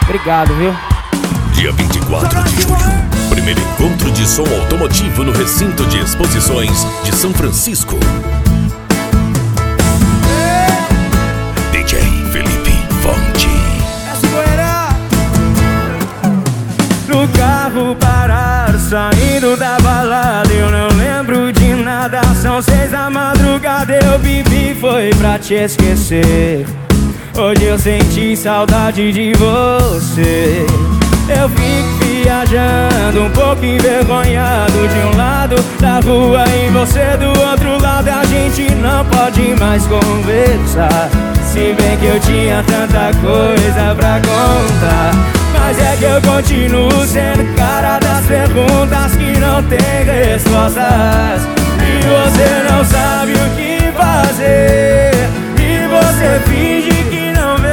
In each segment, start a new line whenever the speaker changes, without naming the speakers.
Obrigado, viu?
Dia 24 de julho, primeiro encontro de som automotivo no recinto de exposições de São Francisco. DJ Felipe Fonte.
No carro parar, saindo da balada, eu não lembro de nada. São 6 da madrugada, eu bebi, foi pra te esquecer. Hoje eu senti saudade de você. Eu fico viajando, um pouco envergonhado, de um lado da rua e você do outro lado. A gente não pode mais conversar, se bem que eu tinha tanta coisa pra contar. Mas é que eu continuo sendo cara das perguntas que não tem respostas. E você não sabe o que fazer, e você finge que não vê.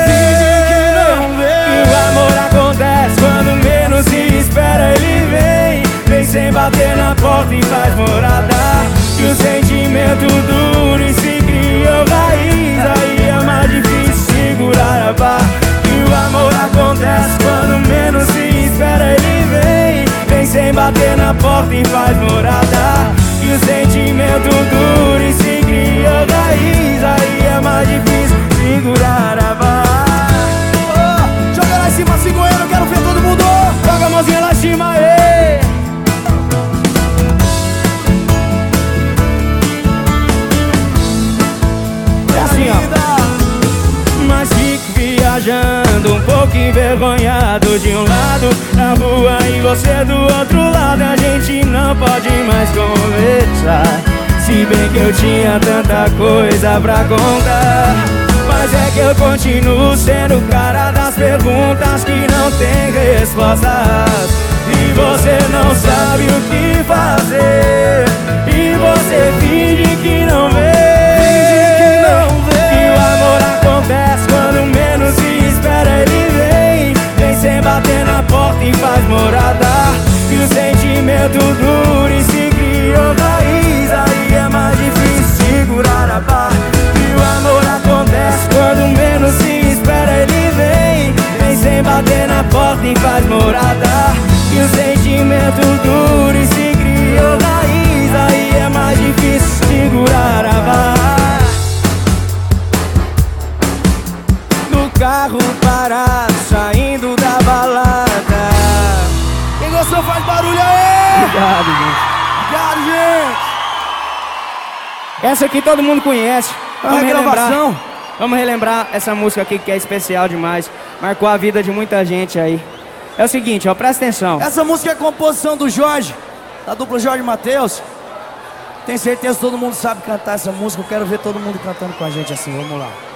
E o amor acontece quando menos se espera, ele vem. Vem sem bater na porta e faz morada. E o sentimento duro e se criou raiz, aí é mais difícil segurar a barra. E o amor acontece quando menos se espera, ele vem. Vem sem bater na porta e faz morada. E o sentimento duro e se criou raiz, aí é mais difícil segurar a barra.
Oh, joga lá em cima, cigoeiro, eu quero ver todo mundo.
Joga a mãozinha lá em cima, aí. É assim, ó. Mas fico viajando, um pouco envergonhado, de um lado da rua e você do outro lado. A gente não pode mais conversar, se bem que eu tinha tanta coisa pra contar. Mas é que eu continuo sendo o cara das perguntas que não tem respostas. E você não sabe o que fazer, e você finge que não vê. E o amor acontece quando menos se espera, ele vem. Vem sem bater na porta e faz morada. E o sentimento duro e se criou raiz, aí é mais difícil segurar a barra. E o amor acontece quando menos se espera, ele vem. Vem sem bater na porta e faz morada. E o sentimento duro e se criou raiz, aí é mais difícil segurar a barra. No carro parado, saindo da balada.
Quem gostou faz barulho aí.
Obrigado, gente.
Obrigado, gente.
Essa aqui todo mundo conhece.
É gravação.
Vamos relembrar essa música aqui que é especial demais. Marcou a vida de muita gente aí. É o seguinte, ó, presta atenção.
Essa música é composição do Jorge, da dupla Jorge e Matheus. Tenho certeza que todo mundo sabe cantar essa música. Eu quero ver todo mundo cantando com a gente assim, vamos lá.